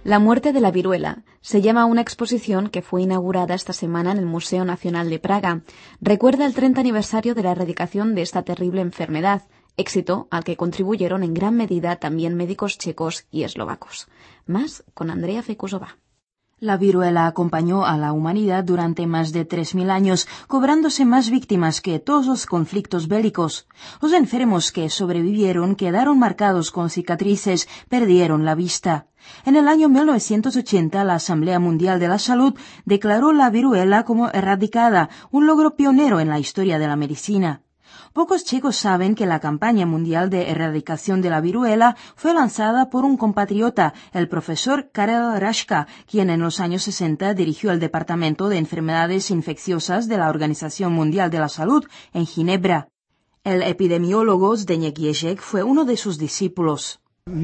La muerte de la viruela se llama a una exposición que fue inaugurada esta semana en el Museo Nacional de Praga. Recuerda el 30 aniversario de la erradicación de esta terrible enfermedad, éxito al que contribuyeron en gran medida también médicos checos y eslovacos. Más con Andrea Fekusová. La viruela acompañó a la humanidad durante más de 3000 años, cobrándose más víctimas que todos los conflictos bélicos. Los enfermos que sobrevivieron quedaron marcados con cicatrices, perdieron la vista. En el año 1980, la Asamblea Mundial de la Salud declaró la viruela como erradicada, un logro pionero en la historia de la medicina. Pocos checos saben que la campaña mundial de erradicación de la viruela fue lanzada por un compatriota, el profesor Karel Raška, quien en los años 60 dirigió el Departamento de Enfermedades Infecciosas de la Organización Mundial de la Salud en Ginebra. El epidemiólogo Zdeněk Ježek fue uno de sus discípulos.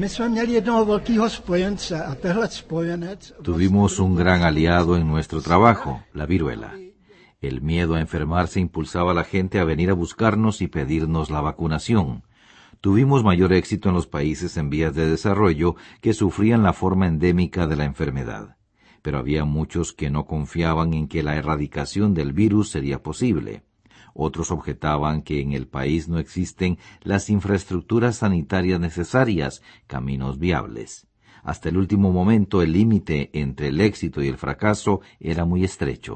Tuvimos un gran aliado en nuestro trabajo, la viruela. El miedo a enfermarse impulsaba a la gente a venir a buscarnos y pedirnos la vacunación. Tuvimos mayor éxito en los países en vías de desarrollo que sufrían la forma endémica de la enfermedad. Pero había muchos que no confiaban en que la erradicación del virus sería posible. Otros objetaban que en el país no existen las infraestructuras sanitarias necesarias, caminos viables. Hasta el último momento el límite entre el éxito y el fracaso era muy estrecho.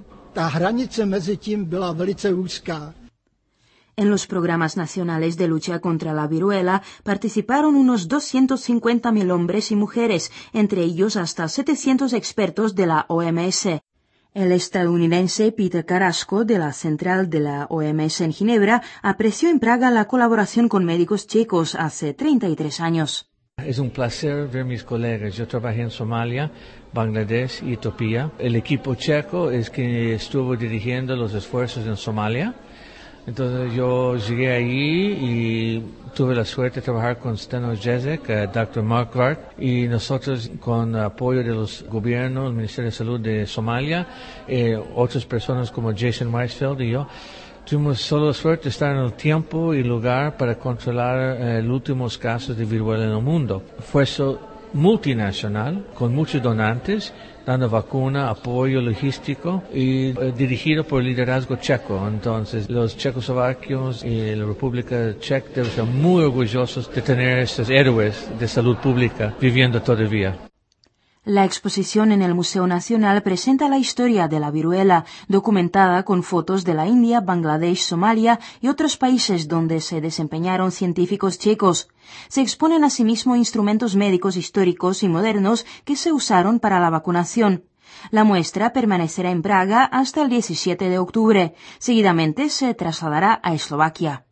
En los programas nacionales de lucha contra la viruela participaron unos 250.000 hombres y mujeres, entre ellos hasta 700 expertos de la OMS. El estadounidense Peter Carrasco, de la central de la OMS en Ginebra, apreció en Praga la colaboración con médicos checos hace 33 años. Es un placer ver mis colegas. Yo trabajé en Somalia, Bangladesh y Etiopía. El equipo checo es quien estuvo dirigiendo los esfuerzos en Somalia. Entonces yo llegué allí y tuve la suerte de trabajar con Steno Ježek, Dr. Marquardt, y nosotros con apoyo de los gobiernos, el Ministerio de Salud de Somalia, otras personas como Jason Weisfeld y yo. Tuvimos solo suerte de estar en el tiempo y lugar para controlar los últimos casos de viruela en el mundo. Fue multinacional, con muchos donantes, dando vacuna, apoyo logístico y dirigido por el liderazgo checo. Entonces, los checoslovacos y la República Checa deben ser muy orgullosos de tener estos héroes de salud pública viviendo todavía. La exposición en el Museo Nacional presenta la historia de la viruela, documentada con fotos de la India, Bangladesh, Somalia y otros países donde se desempeñaron científicos checos. Se exponen asimismo instrumentos médicos históricos y modernos que se usaron para la vacunación. La muestra permanecerá en Praga hasta el 17 de octubre. Seguidamente se trasladará a Eslovaquia.